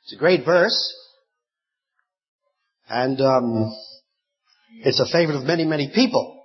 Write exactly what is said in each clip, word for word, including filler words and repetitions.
It's a great verse. And um, it's a favorite of many, many people.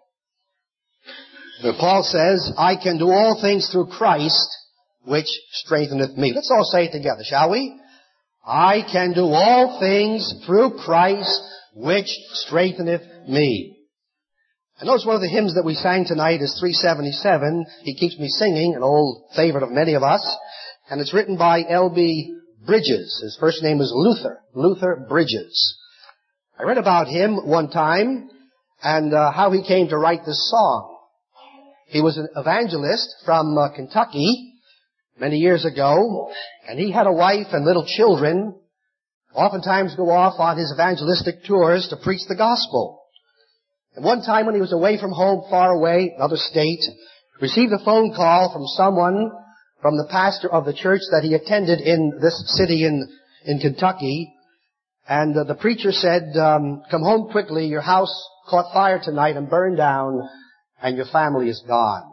Where Paul says, I can do all things through Christ, which strengtheneth me. Let's all say it together, shall we? I can do all things through Christ, which strengtheneth me. And notice one of the hymns that we sang tonight is three seventy-seven, He Keeps Me Singing, an old favorite of many of us. And it's written by L B Bridges. His first name is Luther. Luther Bridges. I read about him one time and uh, how he came to write this song. He was an evangelist from uh, Kentucky many years ago, and he had a wife and little children, oftentimes go off on his evangelistic tours to preach the gospel. And one time when he was away from home, far away, another state, received a phone call from someone, from the pastor of the church that he attended in this city in, in Kentucky. And uh, the preacher said, um, come home quickly, your house caught fire tonight and burned down, and your family is gone.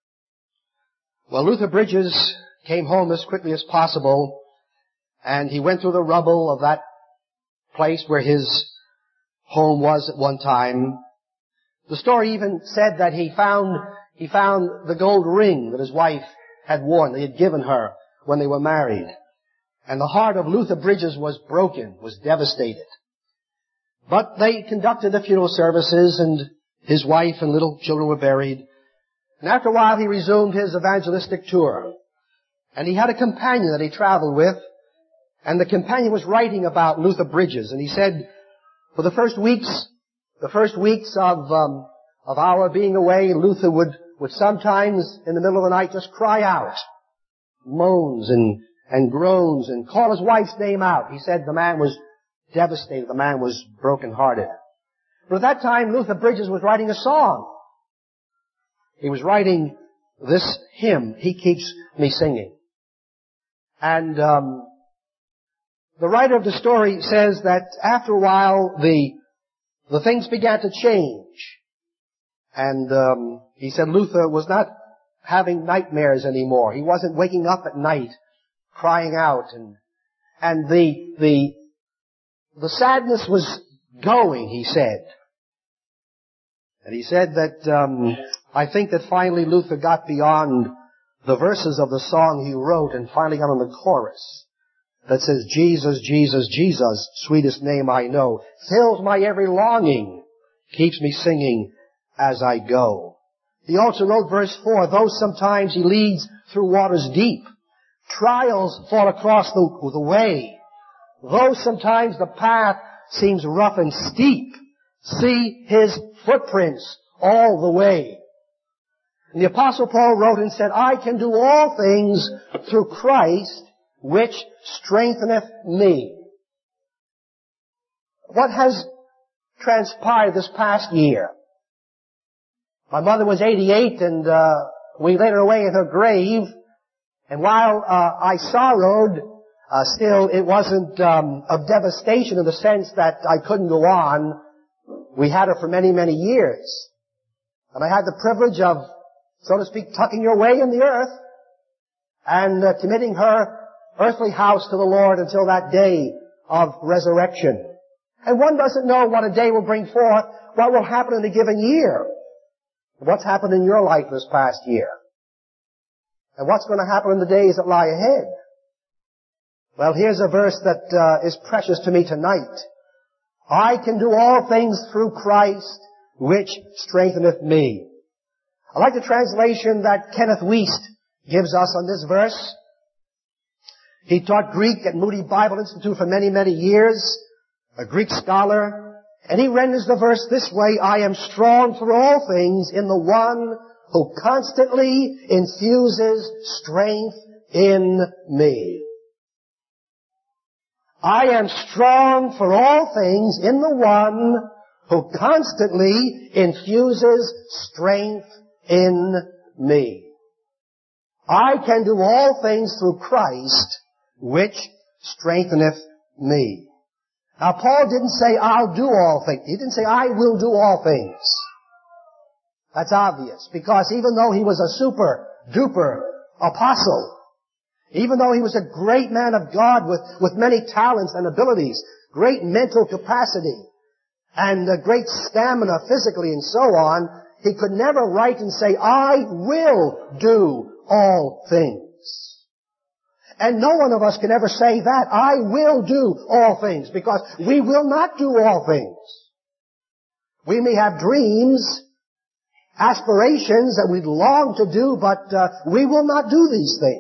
Well, Luther Bridges came home as quickly as possible, and he went through the rubble of that place where his home was at one time. The story even said that he found, he found the gold ring that his wife had worn, they had given her when they were married. And the heart of Luther Bridges was broken, was devastated. But they conducted the funeral services, and his wife and little children were buried. And after a while he resumed his evangelistic tour. And he had a companion that he traveled with, and the companion was writing about Luther Bridges. And he said, for the first weeks, the first weeks of, um, of our being away, Luther would, would sometimes in the middle of the night just cry out, moans and, and groans, and call his wife's name out. He said the man was devastated, the man was brokenhearted. But at that time, Luther Bridges was writing a song. He was writing this hymn, He Keeps Me Singing. And um, the writer of the story says that after a while, the the things began to change. And um, he said Luther was not having nightmares anymore. He wasn't waking up at night crying out, and and the the the sadness was going, he said. And he said that um, I think that finally Luther got beyond the verses of the song he wrote and finally got on the chorus that says, Jesus, Jesus, Jesus, sweetest name I know, fills my every longing, keeps me singing as I go. He also wrote verse four, though sometimes he leads through waters deep, trials fall across the, the way, though sometimes the path seems rough and steep, see his footprints all the way. And the Apostle Paul wrote and said, I can do all things through Christ, which strengtheneth me. What has transpired this past year? My mother was eighty-eight, and uh, we laid her away in her grave. And while uh, I sorrowed, uh, still it wasn't um, of devastation in the sense that I couldn't go on. We had her for many, many years. And I had the privilege of, so to speak, tucking her away in the earth and uh, committing her earthly house to the Lord until that day of resurrection. And one doesn't know what a day will bring forth, what will happen in a given year. What's happened in your life this past year? And what's going to happen in the days that lie ahead? Well, here's a verse that uh, is precious to me tonight. I can do all things through Christ, which strengtheneth me. I like the translation that Kenneth Wuest gives us on this verse. He taught Greek at Moody Bible Institute for many, many years, a Greek scholar, and he renders the verse this way, I am strong for all things in the one who constantly infuses strength in me. I am strong for all things in the one who constantly infuses strength in me. I can do all things through Christ, which strengtheneth me. Now, Paul didn't say, I'll do all things. He didn't say, I will do all things. That's obvious, because even though he was a super duper apostle, Even though he was a great man of God with, with many talents and abilities, great mental capacity, and a great stamina physically and so on, he could never write and say, I will do all things. And no one of us can ever say that, I will do all things, because we will not do all things. We may have dreams, aspirations that we'd long to do, but uh, we will not do these things.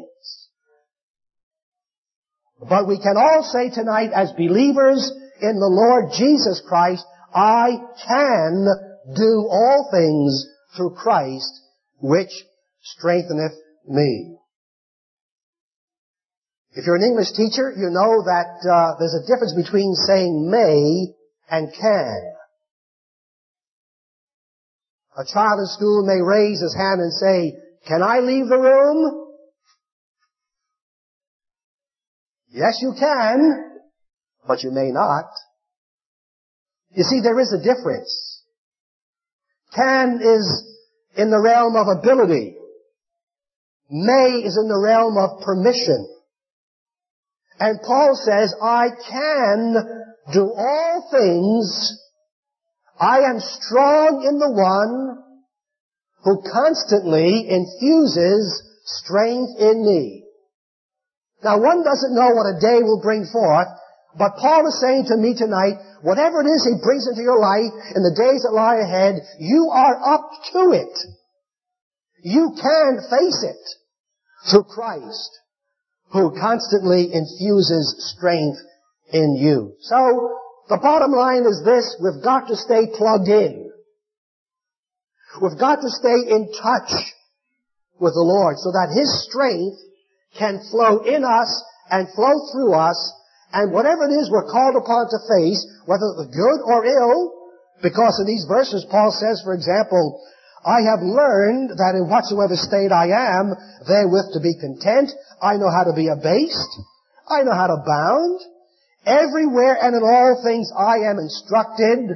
But we can all say tonight, as believers in the Lord Jesus Christ, I can do all things through Christ, which strengtheneth me. If you're an English teacher, you know that uh, there's a difference between saying may and can. A child in school may raise his hand and say, can I leave the room? Yes, you can, but you may not. You see, there is a difference. Can is in the realm of ability. May is in the realm of permission. And Paul says, I can do all things. I am strong in the one who constantly infuses strength in me. Now, one doesn't know what a day will bring forth, but Paul is saying to me tonight, whatever it is he brings into your life in the days that lie ahead, you are up to it. You can face it through Christ, who constantly infuses strength in you. So, the bottom line is this, we've got to stay plugged in. We've got to stay in touch with the Lord so that His strength can flow in us and flow through us, and whatever it is we're called upon to face, whether the good or ill, because in these verses Paul says, for example, I have learned that in whatsoever state I am, therewith to be content. I know how to be abased. I know how to abound. Everywhere and in all things I am instructed,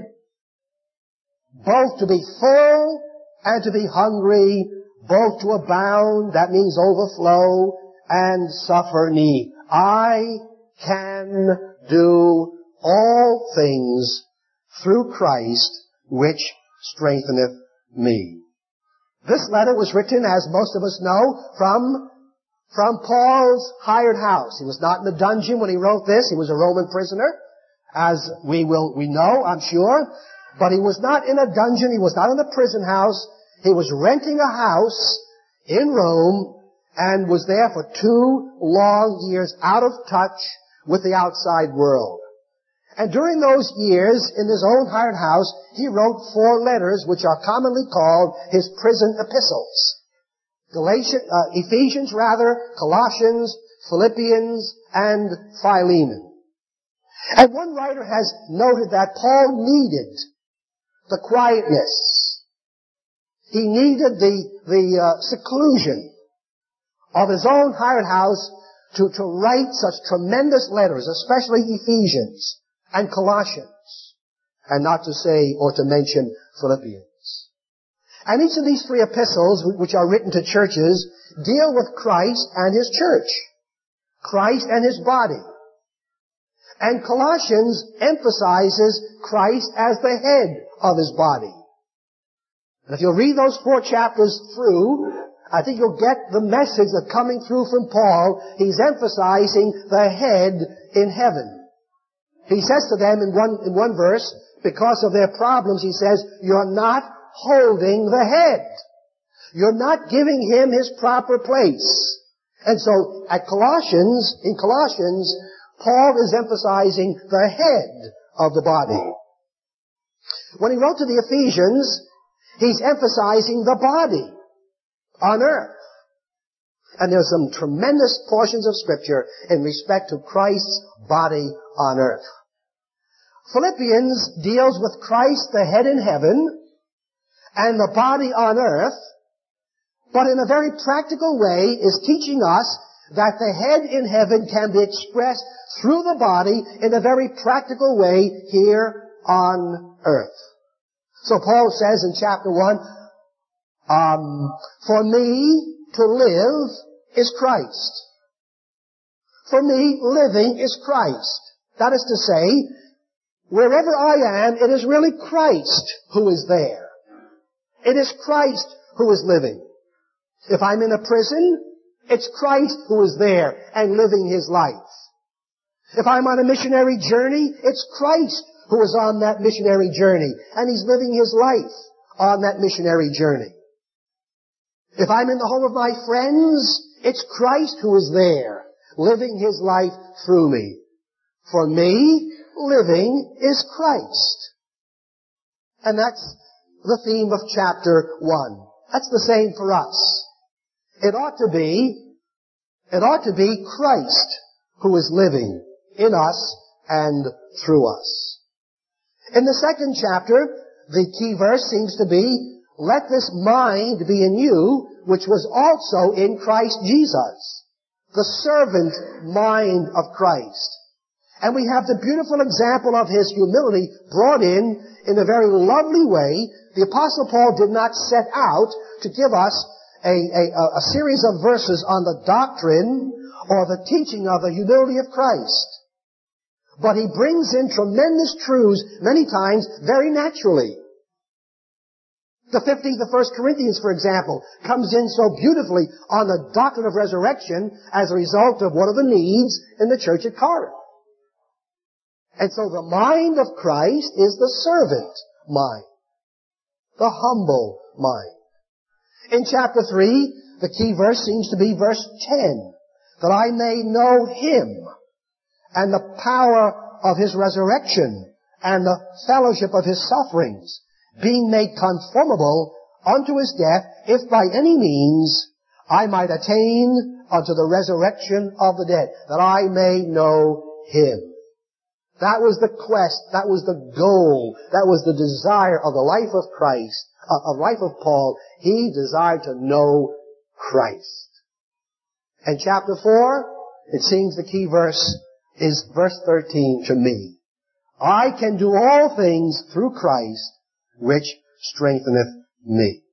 both to be full and to be hungry, both to abound, that means overflow, and suffer need. I can do all things through Christ, which strengtheneth me. This letter was written, as most of us know, from, from Paul's hired house. He was not in the dungeon when he wrote this. He was a Roman prisoner, as we will, we know, I'm sure. But he was not in a dungeon. He was not in a prison house. He was renting a house in Rome and was there for two long years out of touch with the outside world. And during those years, in his own hired house, he wrote four letters which are commonly called his prison epistles. Galatians, uh, Ephesians rather, Colossians, Philippians, and Philemon. And one writer has noted that Paul needed the quietness. He needed the, the uh, seclusion of his own hired house to, to write such tremendous letters, especially Ephesians and Colossians, and not to say or to mention Philippians. And each of these three epistles, which are written to churches, deal with Christ and His church, Christ and His body. And Colossians emphasizes Christ as the head of His body. And if you'll read those four chapters through, I think you'll get the message that coming through from Paul, he's emphasizing the head in heaven. He says to them in one, in one verse, because of their problems, he says, you're not holding the head. You're not giving him his proper place. And so, at Colossians, in Colossians, Paul is emphasizing the head of the body. When he wrote to the Ephesians, he's emphasizing the body on earth. And there's some tremendous portions of Scripture in respect to Christ's body on earth. Philippians deals with Christ, the head in heaven, and the body on earth, but in a very practical way is teaching us that the head in heaven can be expressed through the body in a very practical way here on earth. So Paul says in chapter one, um, for me to live is Christ, For me, living is Christ. That is to say, wherever I am, it is really Christ who is there. It is Christ who is living. If I'm in a prison, it's Christ who is there and living His life. If I'm on a missionary journey, it's Christ who is on that missionary journey, and He's living His life on that missionary journey. If I'm in the home of my friends, it's Christ who is there, living His life through me. For me, living is Christ. And that's the theme of chapter one. That's the same for us. It ought to be, it ought to be Christ who is living in us and through us. In the second chapter, the key verse seems to be, let this mind be in you, which was also in Christ Jesus. The servant mind of Christ. And we have the beautiful example of His humility brought in in a very lovely way. The Apostle Paul did not set out to give us a, a, a series of verses on the doctrine or the teaching of the humility of Christ. But he brings in tremendous truths many times very naturally. The fifteenth of First Corinthians, for example, comes in so beautifully on the doctrine of resurrection as a result of one of the needs in the church at Corinth. And so the mind of Christ is the servant mind, the humble mind. In chapter three, the key verse seems to be verse ten, that I may know Him and the power of His resurrection and the fellowship of His sufferings, being made conformable unto His death, if by any means I might attain unto the resurrection of the dead, that I may know Him. That was the quest, that was the goal, that was the desire of the life of Christ, uh, of life of Paul. He desired to know Christ. And chapter four, it seems the key verse is verse thirteen to me. I can do all things through Christ, which strengtheneth me.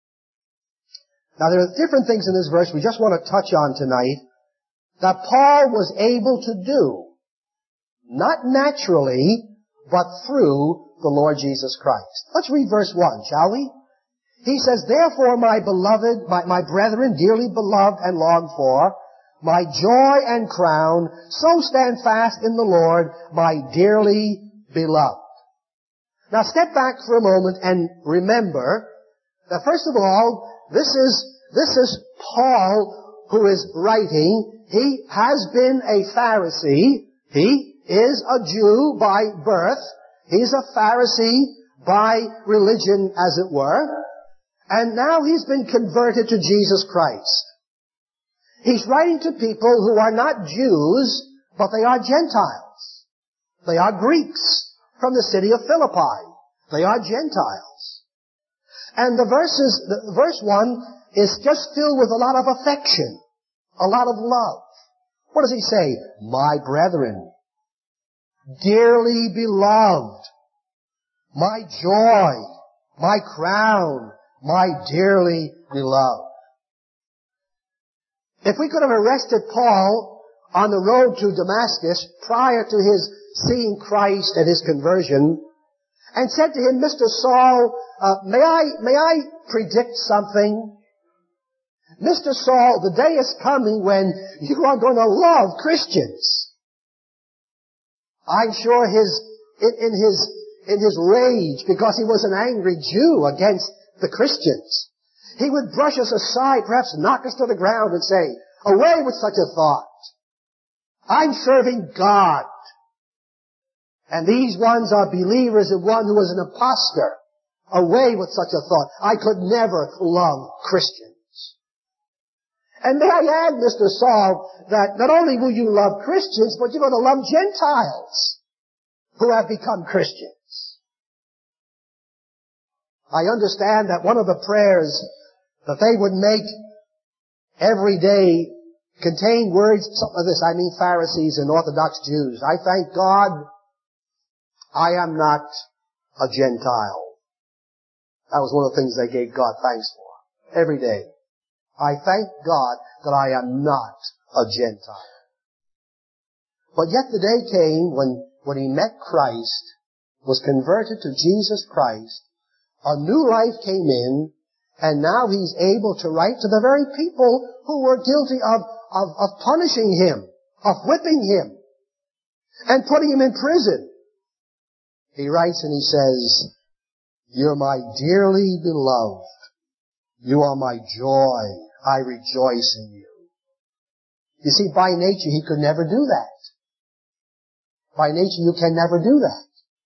Now there are different things in this verse we just want to touch on tonight that Paul was able to do. Not naturally, but through the Lord Jesus Christ. Let's read verse one, shall we? He says, therefore, my beloved, my, my brethren, dearly beloved and longed for, my joy and crown, so stand fast in the Lord, my dearly beloved. Now step back for a moment and remember that first of all, this is, this is Paul who is writing. He has been a Pharisee. He is a Jew by birth. He's a Pharisee by religion, as it were. And now he's been converted to Jesus Christ. He's writing to people who are not Jews, but they are Gentiles. They are Greeks from the city of Philippi. They are Gentiles. And the verses, the, verse one is just filled with a lot of affection, a lot of love. What does he say? My brethren, dearly beloved, my joy, my crown, my dearly beloved. If we could have arrested Paul on the road to Damascus prior to his seeing Christ and his conversion and said to him, Mister Saul, uh, may I, may I predict something? Mister Saul, the day is coming when you are going to love Christians. I'm sure his, in, in his, in his rage, because he was an angry Jew against the Christians, he would brush us aside, perhaps knock us to the ground and say, away with such a thought. I'm serving God. And these ones are believers in one who is an impostor. Away with such a thought. I could never love Christians. And may I add, Mister Saul, that not only will you love Christians, but you're going to love Gentiles who have become Christians. I understand that one of the prayers that they would make every day contained words, some of this, I mean Pharisees and Orthodox Jews. I thank God I am not a Gentile. That was one of the things they gave God thanks for every day. I thank God that I am not a Gentile. But yet the day came when, when he met Christ, was converted to Jesus Christ, a new life came in, and now he's able to write to the very people who were guilty of, of, of punishing him, of whipping him, and putting him in prison. He writes and he says, "You're my dearly beloved. You are my joy. I rejoice in you." You see, by nature, he could never do that. By nature, you can never do that.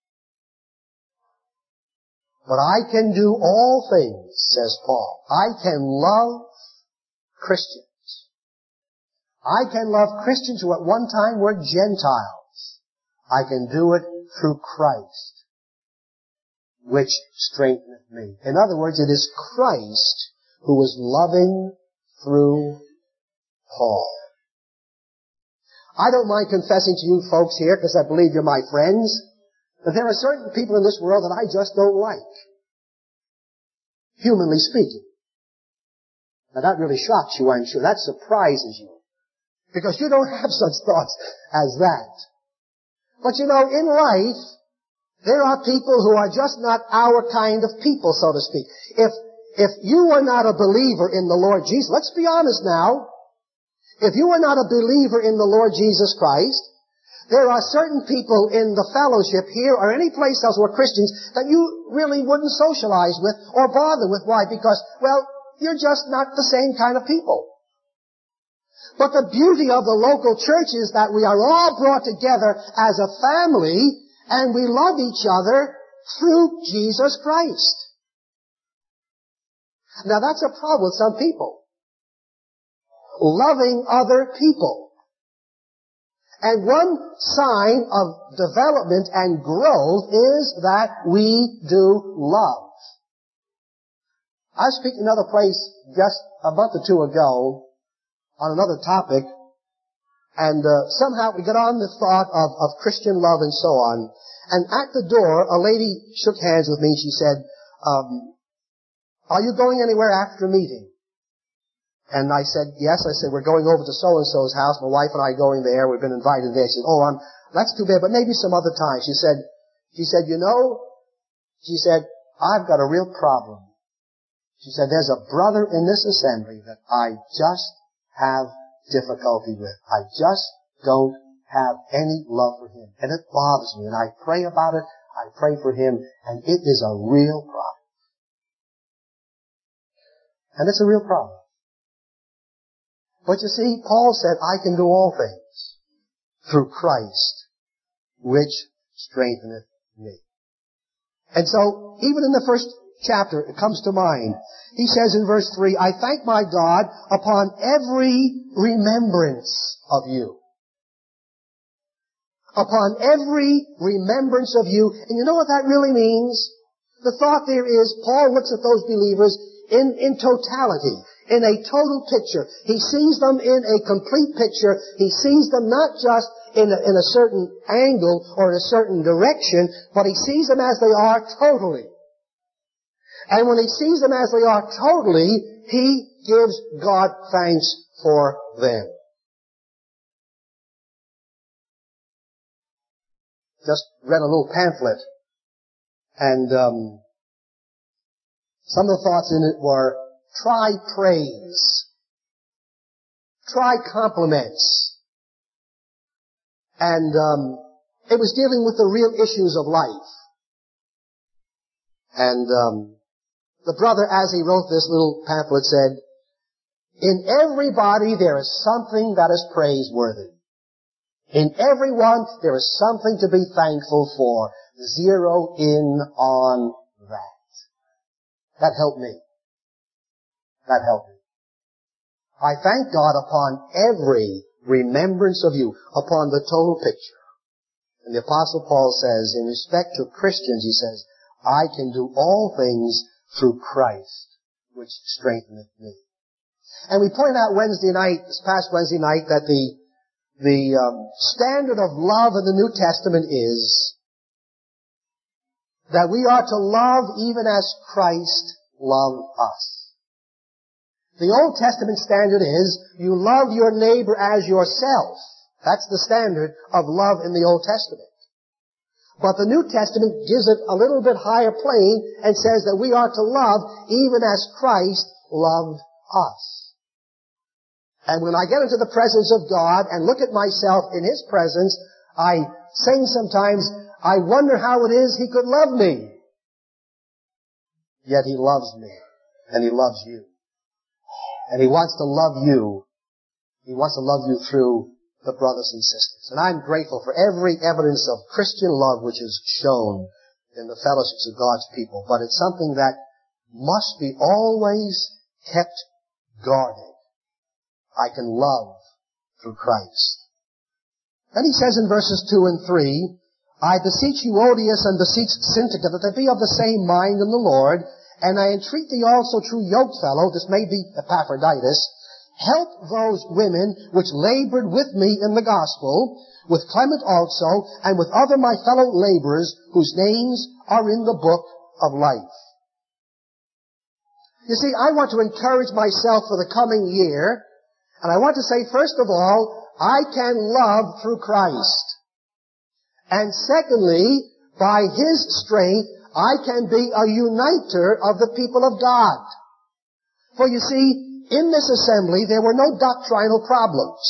But I can do all things, says Paul. I can love Christians. I can love Christians who at one time were Gentiles. I can do it through Christ, which strengtheneth me. In other words, it is Christ who is loving through Paul. I don't mind confessing to you folks here, because I believe you're my friends, that there are certain people in this world that I just don't like, humanly speaking. Now that really shocks you, I'm sure. That surprises you, because you don't have such thoughts as that. But you know, in life, there are people who are just not our kind of people, so to speak. If, if you were not a believer in the Lord Jesus, let's be honest now, if you were not a believer in the Lord Jesus Christ, there are certain people in the fellowship here or any place else who are Christians that you really wouldn't socialize with or bother with. Why? Because, well, you're just not the same kind of people. But the beauty of the local church is that we are all brought together as a family and we love each other through Jesus Christ. Now that's a problem with some people. Loving other people. And one sign of development and growth is that we do love. I was speaking another place just a month or two ago on another topic, and uh, somehow we got on the thought of, of Christian love and so on. And at the door, a lady shook hands with me. She said, um, "Are you going anywhere after a meeting?" And I said, "Yes." I said, "We're going over to so-and-so's house. My wife and I are going there. We've been invited there." She said, "Oh, I'm, that's too bad, but maybe some other time." She said, she said, "You know," she said, "I've got a real problem." She said, "There's a brother in this assembly that I just have difficulty with. I just don't have any love for him. And it bothers me. And I pray about it. I pray for him. And it is a real problem." And it's a real problem. But you see, Paul said, "I can do all things through Christ, which strengtheneth me." And so, even in the first chapter, it comes to mind. He says in verse three, "I thank my God upon every remembrance of you." Upon every remembrance of you. And you know what that really means? The thought there is, Paul looks at those believers in, in totality. In a total picture. He sees them in a complete picture. He sees them not just in a, in a certain angle or in a certain direction, but he sees them as they are totally. And when he sees them as they are totally, he gives God thanks for them. Just read a little pamphlet, and um, some of the thoughts in it were, try praise. Try compliments. And um, it was dealing with the real issues of life. And um, the brother, as he wrote this little pamphlet, said, "In everybody there is something that is praiseworthy. In everyone there is something to be thankful for. Zero in on that." That helped me. That helped me. I thank God upon every remembrance of you, upon the total picture. And the Apostle Paul says, in respect to Christians, he says, "I can do all things through Christ, which strengtheneth me." And we pointed out Wednesday night, this past Wednesday night, that the, the um, standard of love in the New Testament is that we are to love even as Christ loved us. The Old Testament standard is, you love your neighbor as yourself. That's the standard of love in the Old Testament. But the New Testament gives it a little bit higher plane and says that we are to love even as Christ loved us. And when I get into the presence of God and look at myself in His presence, I sing sometimes, I wonder how it is He could love me. Yet He loves me, and He loves you. And He wants to love you. He wants to love you through the brothers and sisters. And I'm grateful for every evidence of Christian love which is shown in the fellowships of God's people. But it's something that must be always kept guarded. I can love through Christ. Then he says in verses two and three, I beseech Euodias and beseech Syntyche that they be of the same mind in the Lord, and I entreat thee also, true yokefellow, this may be Epaphroditus, help those women which labored with me in the gospel, with Clement also, and with other my fellow laborers, whose names are in the book of life. You see, I want to encourage myself for the coming year, and I want to say, first of all, I can love through Christ. And secondly, by His strength, I can be a uniter of the people of God. For you see, in this assembly, there were no doctrinal problems.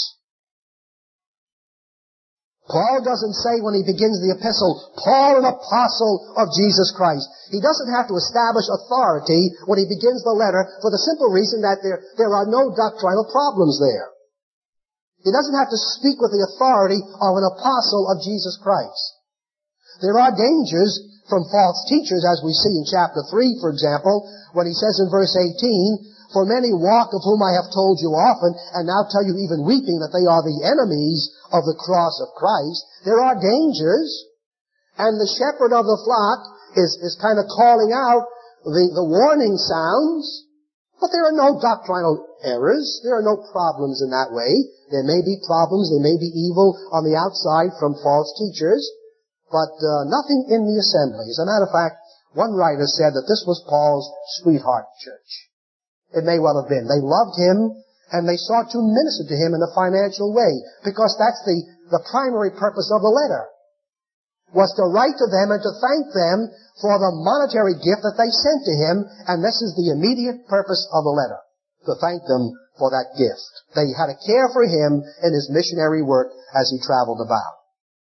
Paul doesn't say when he begins the epistle, Paul, an apostle of Jesus Christ. He doesn't have to establish authority when he begins the letter for the simple reason that there, there are no doctrinal problems there. He doesn't have to speak with the authority of an apostle of Jesus Christ. There are dangers from false teachers, as we see in chapter three, for example, when he says in verse eighteen, For many walk of whom I have told you often, and now tell you even weeping that they are the enemies of the cross of Christ. There are dangers, and the shepherd of the flock is, is kind of calling out the, the warning sounds, but there are no doctrinal errors. There are no problems in that way. There may be problems, there may be evil on the outside from false teachers, but uh, nothing in the assembly. As a matter of fact, one writer said that this was Paul's sweetheart church. It may well have been. They loved him, and they sought to minister to him in a financial way, because that's the, the primary purpose of the letter, was to write to them and to thank them for the monetary gift that they sent to him, and this is the immediate purpose of the letter, to thank them for that gift. They had a care for him in his missionary work as he traveled about.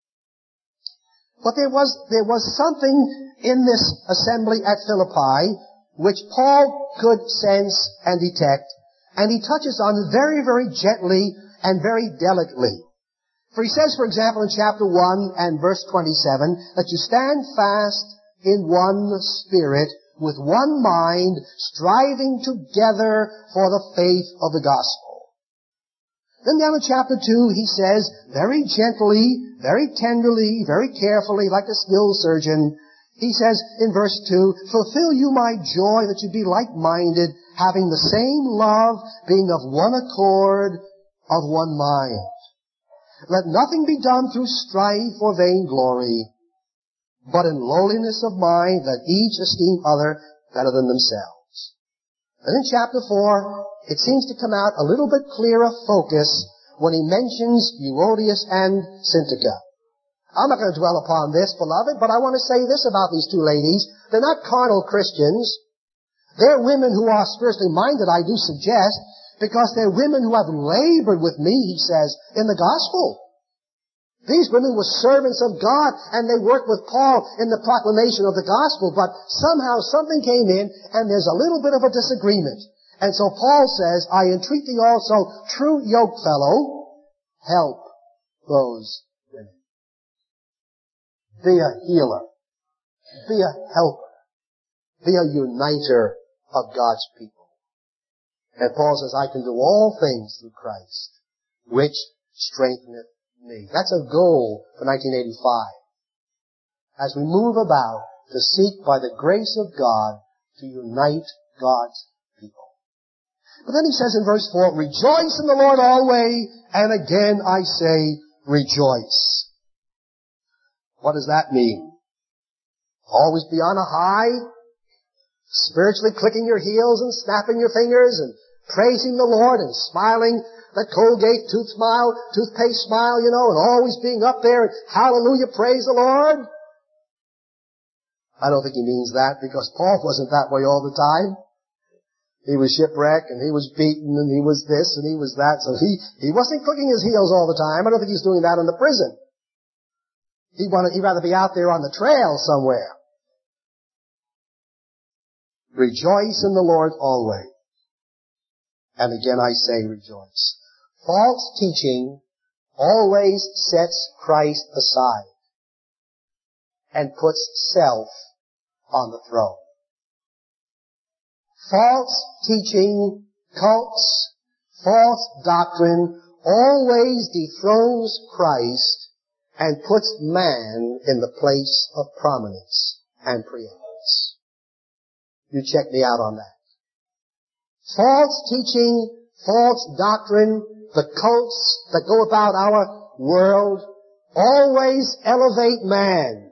But there was, there was something in this assembly at Philippi which Paul could sense and detect, and he touches on very, very gently and very delicately. For he says, for example, in chapter one and verse twenty-seven, that you stand fast in one spirit, with one mind, striving together for the faith of the gospel. Then down in chapter two, he says, very gently, very tenderly, very carefully, like a skilled surgeon, he says in verse two, fulfill you my joy that you be like-minded, having the same love, being of one accord, of one mind. Let nothing be done through strife or vainglory, but in lowliness of mind let each esteem other better than themselves. And in chapter four, it seems to come out a little bit clearer focus when he mentions Euodias and Syntyche. I'm not going to dwell upon this, beloved, but I want to say this about these two ladies. They're not carnal Christians. They're women who are spiritually minded, I do suggest, because they're women who have labored with me, he says, in the gospel. These women were servants of God, and they worked with Paul in the proclamation of the gospel, but somehow something came in, and there's a little bit of a disagreement. And so Paul says, I entreat thee also, true yokefellow, help those women. Be a healer. Be a helper. Be a uniter of God's people. And Paul says, I can do all things through Christ, which strengtheneth me. That's a goal for nineteen eighty-five. As we move about to seek by the grace of God to unite God's people. But then he says in verse four, rejoice in the Lord always, and again I say, rejoice. What does that mean? Always be on a high, spiritually clicking your heels and snapping your fingers and praising the Lord and smiling that Colgate tooth smile, toothpaste smile, you know, and always being up there and hallelujah, praise the Lord. I don't think he means that, because Paul wasn't that way all the time. He was shipwrecked, and he was beaten, and he was this, and he was that, so he, he wasn't clicking his heels all the time. I don't think he's doing that in the prison. He wanted, he'd rather be out there on the trail somewhere. Rejoice in the Lord always. And again I say rejoice. False teaching always sets Christ aside and puts self on the throne. False teaching, cults, false doctrine always dethrones Christ and puts man in the place of prominence and preeminence. You check me out on that. False teaching, false doctrine, the cults that go about our world always elevate man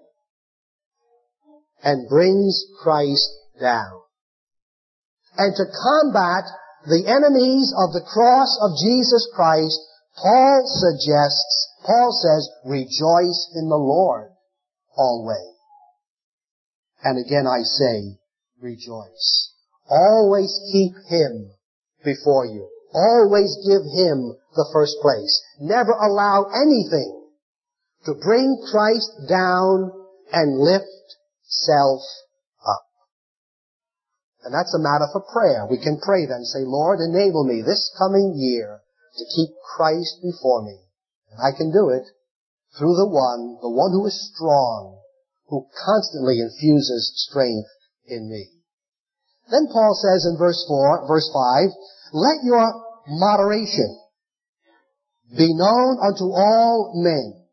and brings Christ down. And to combat the enemies of the cross of Jesus Christ, Paul suggests, Paul says, rejoice in the Lord always. And again I say, rejoice. Always keep Him before you. Always give Him the first place. Never allow anything to bring Christ down and lift self up. And that's a matter for prayer. We can pray then, say, Lord, enable me this coming year to keep Christ before me. And I can do it through the one, the one who is strong, who constantly infuses strength in me. Then Paul says in verse four, verse five, let your moderation be known unto all men.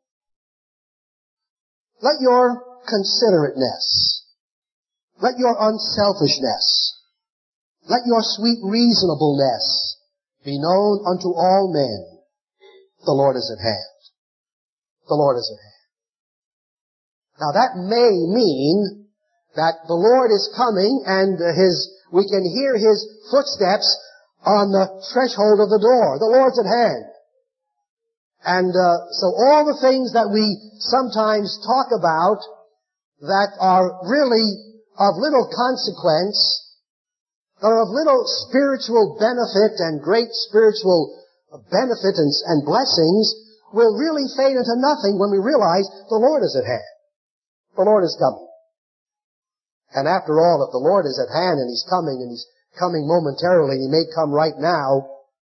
Let your considerateness, let your unselfishness, let your sweet reasonableness be known unto all men. The Lord is at hand. The Lord is at hand. Now that may mean that the Lord is coming and his, we can hear his footsteps on the threshold of the door. The Lord's at hand. And uh, so all the things that we sometimes talk about that are really of little consequence, that are of little spiritual benefit and great spiritual benefit and, and blessings, will really fade into nothing when we realize the Lord is at hand. The Lord is coming. And after all, if the Lord is at hand and He's coming, and He's coming momentarily, He may come right now,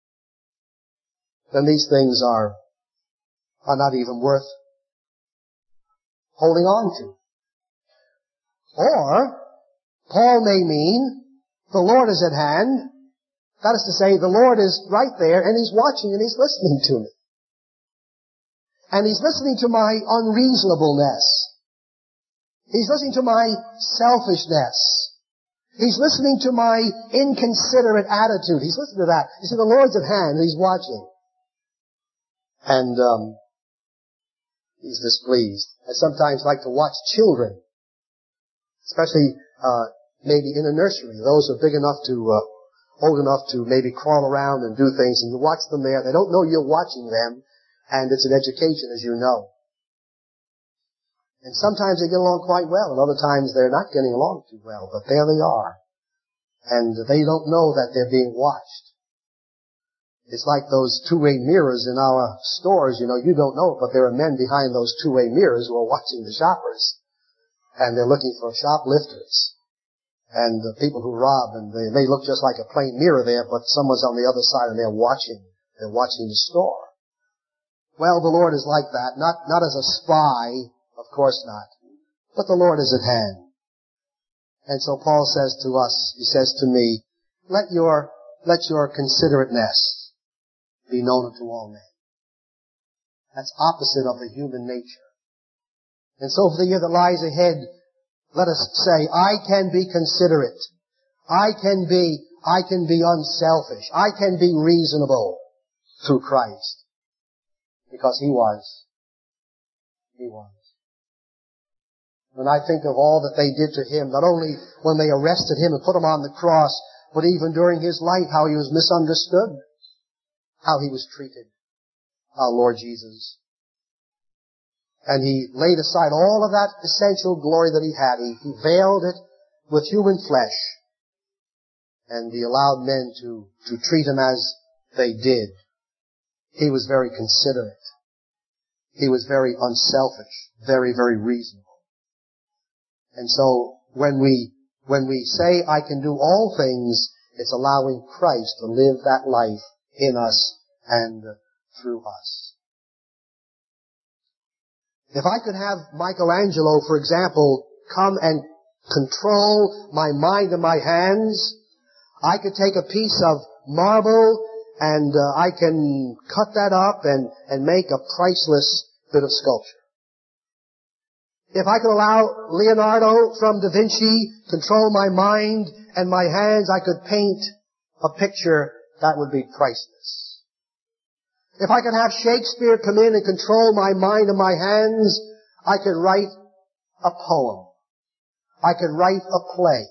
then these things are, are not even worth holding on to. Or, Paul may mean, the Lord is at hand. That is to say, the Lord is right there, and He's watching, and He's listening to me. And He's listening to my unreasonableness. He's listening to my selfishness. He's listening to my inconsiderate attitude. He's listening to that. You see, the Lord's at hand, and He's watching. And um, He's displeased. I sometimes like to watch children, especially uh, maybe in a nursery. Those who are big enough to, uh, old enough to maybe crawl around and do things, and you watch them there. They don't know you're watching them, and it's an education, as you know. And sometimes they get along quite well, and other times they're not getting along too well, but there they are. And they don't know that they're being watched. It's like those two-way mirrors in our stores, you know, you don't know it, but there are men behind those two-way mirrors who are watching the shoppers. And they're looking for shoplifters. And the people who rob, and they, they look just like a plain mirror there, but someone's on the other side and they're watching. They're watching the store. Well, the Lord is like that, not, not as a spy, of course not. But the Lord is at hand. And so Paul says to us, he says to me, let your, let your considerateness be known unto all men. That's opposite of the human nature. And so for the year that lies ahead, let us say, I can be considerate. I can be, I can be unselfish. I can be reasonable through Christ. Because He was. He was. When I think of all that they did to Him, not only when they arrested Him and put Him on the cross, but even during His life, how He was misunderstood. how he was treated, our Lord Jesus. And he laid aside all of that essential glory that he had. He, he veiled it with human flesh. And he allowed men to, to treat him as they did. He was very considerate. He was very unselfish, very, very reasonable. And so when we, when we say, I can do all things, it's allowing Christ to live that life in us and through us. If I could have Michelangelo, for example, come and control my mind and my hands, I could take a piece of marble and uh, I can cut that up and, and make a priceless bit of sculpture. If I could allow Leonardo from Da Vinci control my mind and my hands, I could paint a picture that would be priceless. If I could have Shakespeare come in and control my mind and my hands, I could write a poem. I could write a play.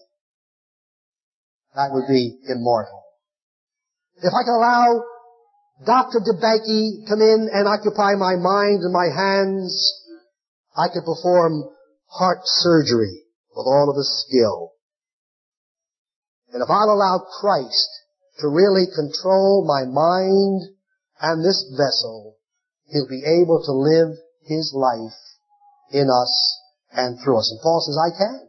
That would be immortal. If I could allow Doctor DeBakey come in and occupy my mind and my hands, I could perform heart surgery with all of his skill. And if I'll allow Christ to really control my mind and this vessel, he'll be able to live his life in us and through us. And Paul says, I can.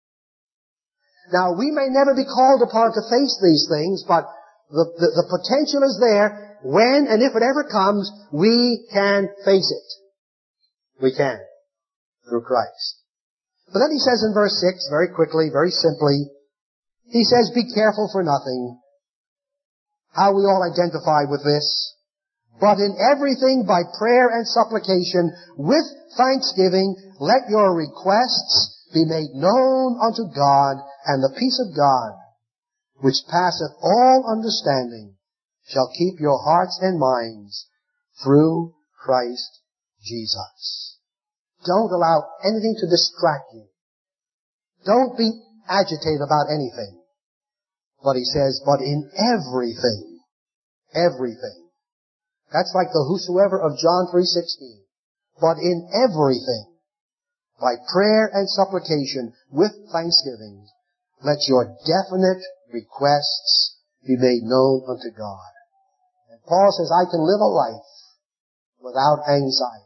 Now, we may never be called upon to face these things, but the, the, the potential is there. When and if it ever comes, we can face it. We can. Through Christ. But then he says in verse six, very quickly, very simply, he says, be careful for nothing. How we all identify with this. But in everything by prayer and supplication, with thanksgiving, let your requests be made known unto God, and the peace of God, which passeth all understanding, shall keep your hearts and minds through Christ Jesus. Don't allow anything to distract you. Don't be agitated about anything. But he says, but in everything, everything. That's like the whosoever of John three sixteen. But in everything, by prayer and supplication with thanksgiving, let your definite requests be made known unto God. And Paul says, I can live a life without anxiety.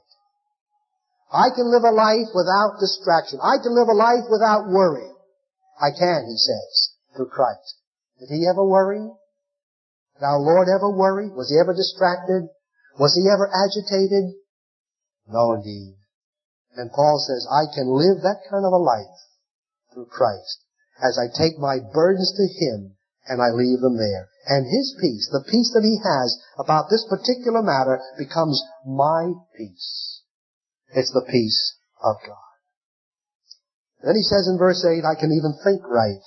I can live a life without distraction. I can live a life without worry. I can, he says, through Christ. Did he ever worry? Did our Lord ever worry? Was he ever distracted? Was he ever agitated? No, indeed. And Paul says, I can live that kind of a life through Christ as I take my burdens to him and I leave them there. And his peace, the peace that he has about this particular matter, becomes my peace. It's the peace of God. Then he says in verse eight, I can even think right.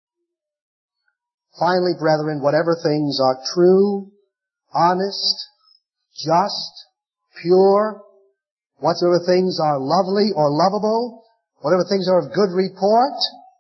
Finally, brethren, whatever things are true, honest, just, pure, whatsoever things are lovely or lovable, whatever things are of good report,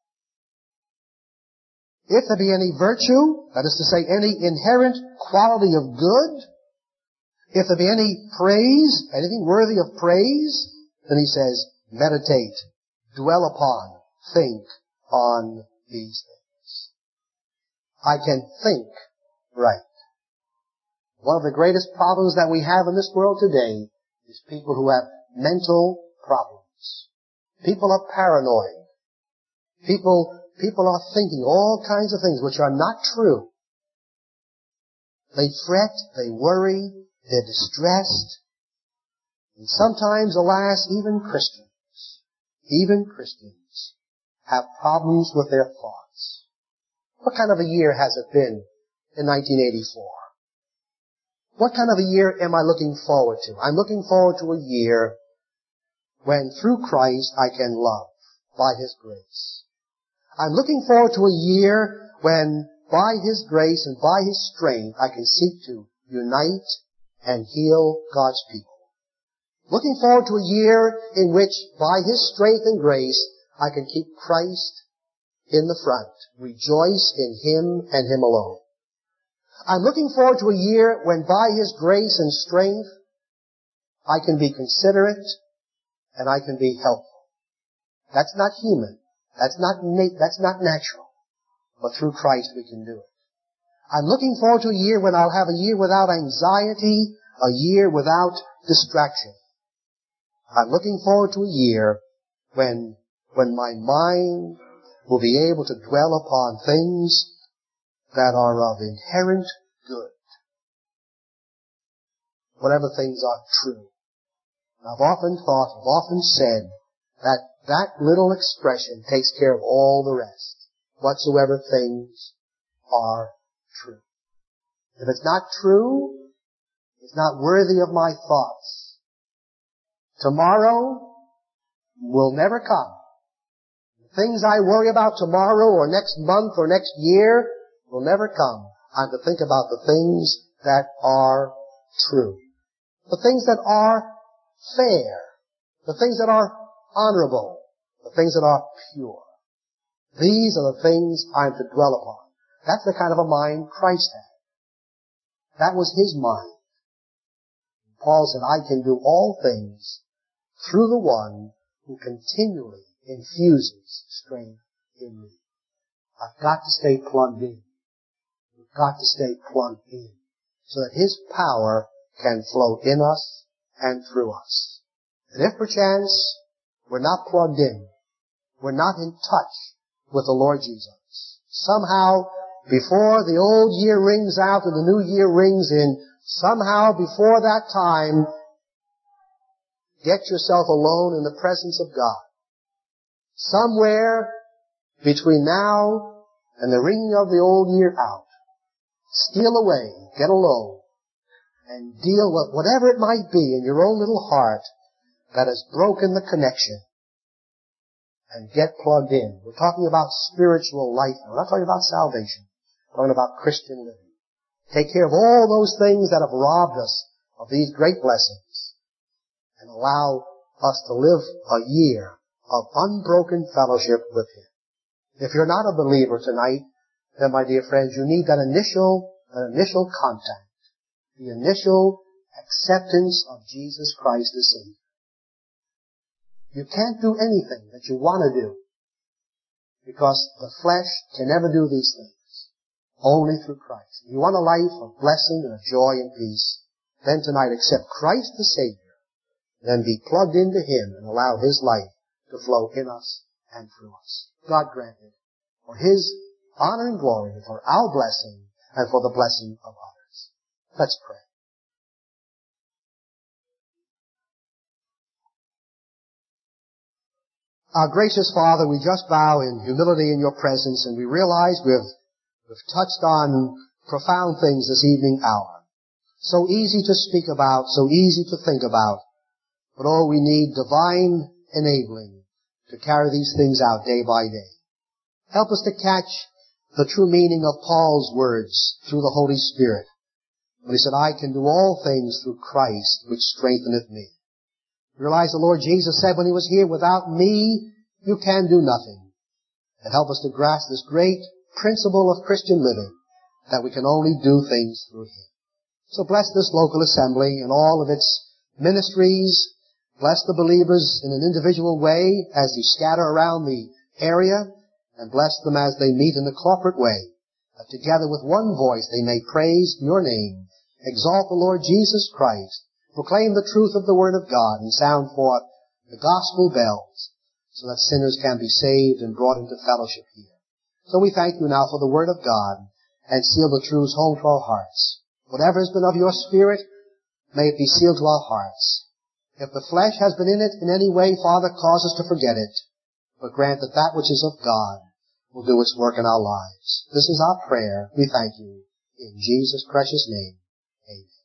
if there be any virtue, that is to say, any inherent quality of good, if there be any praise, anything worthy of praise, then he says, meditate, dwell upon, think on these things. I can think right. One of the greatest problems that we have in this world today is people who have mental problems. People are paranoid. People, people are thinking all kinds of things which are not true. They fret, they worry, they're distressed. And sometimes, alas, even Christians, even Christians have problems with their thoughts. What kind of a year has it been in nineteen eighty-four? What kind of a year am I looking forward to? I'm looking forward to a year when through Christ I can love by his grace. I'm looking forward to a year when by his grace and by his strength I can seek to unite and heal God's people. Looking forward to a year in which by his strength and grace I can keep Christ in the front, rejoice in him and him alone. I'm looking forward to a year when by His grace and strength I can be considerate and I can be helpful. That's not human. That's not na- that's not natural. But through Christ we can do it. I'm looking forward to a year when I'll have a year without anxiety, a year without distraction. I'm looking forward to a year when, when my mind will be able to dwell upon things that are of inherent good. Whatever things are true. I've often thought, I've often said that that little expression takes care of all the rest. Whatsoever things are true. If it's not true, it's not worthy of my thoughts. Tomorrow will never come. The things I worry about tomorrow or next month or next year will never come. I'm to think about the things that are true. The things that are fair. The things that are honorable. The things that are pure. These are the things I'm to dwell upon. That's the kind of a mind Christ had. That was His mind. Paul said, I can do all things through the one who continually infuses strength in me. I've got to stay plugged in. We've got to stay plugged in so that His power can flow in us and through us. And if perchance we're not plugged in, we're not in touch with the Lord Jesus, somehow before the old year rings out and the new year rings in, somehow before that time, get yourself alone in the presence of God. Somewhere between now and the ringing of the old year out, steal away, get alone, and deal with whatever it might be in your own little heart that has broken the connection, and get plugged in. We're talking about spiritual life. We're not talking about salvation. We're talking about Christian living. Take care of all those things that have robbed us of these great blessings, and allow us to live a year of unbroken fellowship with Him. If you're not a believer tonight, then my dear friends, you need that initial, that initial contact, the initial acceptance of Jesus Christ as Savior. You can't do anything that you want to do, because the flesh can never do these things. Only through Christ. If you want a life of blessing and of joy and peace, then tonight accept Christ the Savior, then be plugged into Him and allow His life to flow in us and through us. God grant it for His honor and glory, for our blessing, and for the blessing of others. Let's pray. Our gracious Father, we just bow in humility in Your presence, and we realize we've, we've touched on profound things this evening hour. So easy to speak about, so easy to think about, but oh, we need divine enabling to carry these things out day by day. Help us to catch the true meaning of Paul's words through the Holy Spirit, when he said, I can do all things through Christ, which strengtheneth me. Realize the Lord Jesus said when He was here, without me, you can do nothing. And help us to grasp this great principle of Christian living, that we can only do things through Him. So bless this local assembly and all of its ministries. Bless the believers in an individual way as they scatter around the area, and bless them as they meet in a corporate way, that together with one voice they may praise Your name, exalt the Lord Jesus Christ, proclaim the truth of the Word of God, and sound forth the gospel bells, so that sinners can be saved and brought into fellowship here. So we thank You now for the Word of God, and seal the truths home to our hearts. Whatever has been of Your Spirit, may it be sealed to our hearts. If the flesh has been in it in any way, Father, cause us to forget it, but grant that that which is of God will do its work in our lives. This is our prayer. We thank You. In Jesus' precious name, amen.